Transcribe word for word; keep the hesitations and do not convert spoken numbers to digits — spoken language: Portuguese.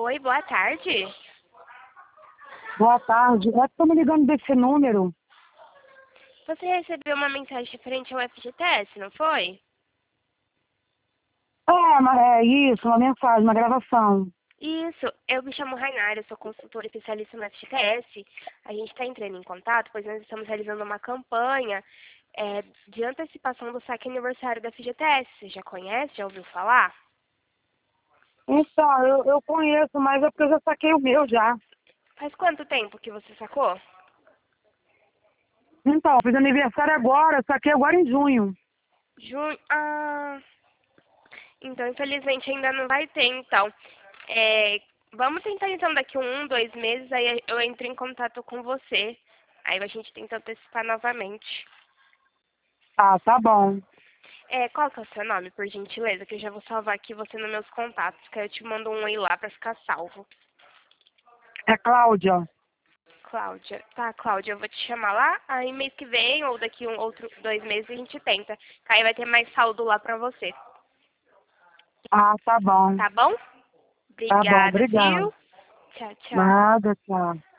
Oi, boa tarde. Boa tarde. Eu estou me ligando desse número. Você recebeu uma mensagem referente ao F G T S, não foi? É, mas é isso, uma mensagem, uma gravação. Isso, eu me chamo Rainara, eu sou consultora especialista no F G T S. A gente está entrando em contato, pois nós estamos realizando uma campanha é, de antecipação do saque aniversário da F G T S. Você já conhece? Já ouviu falar? Então, eu, eu conheço, mas é porque eu já saquei o meu já. Faz quanto tempo que você sacou? Então, fiz aniversário agora, saquei agora em junho. Junho. Ah, então infelizmente ainda não vai ter, então. É, vamos tentar então daqui um, dois meses, aí eu entro em contato com você. Aí a gente tenta antecipar novamente. Ah, tá bom. É, qual que é o seu nome, por gentileza? Que eu já vou salvar aqui você nos meus contatos, que aí eu te mando um oi lá pra ficar salvo. É Cláudia. Cláudia. Tá, Cláudia, eu vou te chamar lá, aí mês que vem, ou daqui um outro dois meses a gente tenta. Que aí vai ter mais saldo lá pra você. Ah, tá bom. Tá bom? Tá bom, Obrigada, obrigado. viu? Tchau, tchau. Nada, tchau.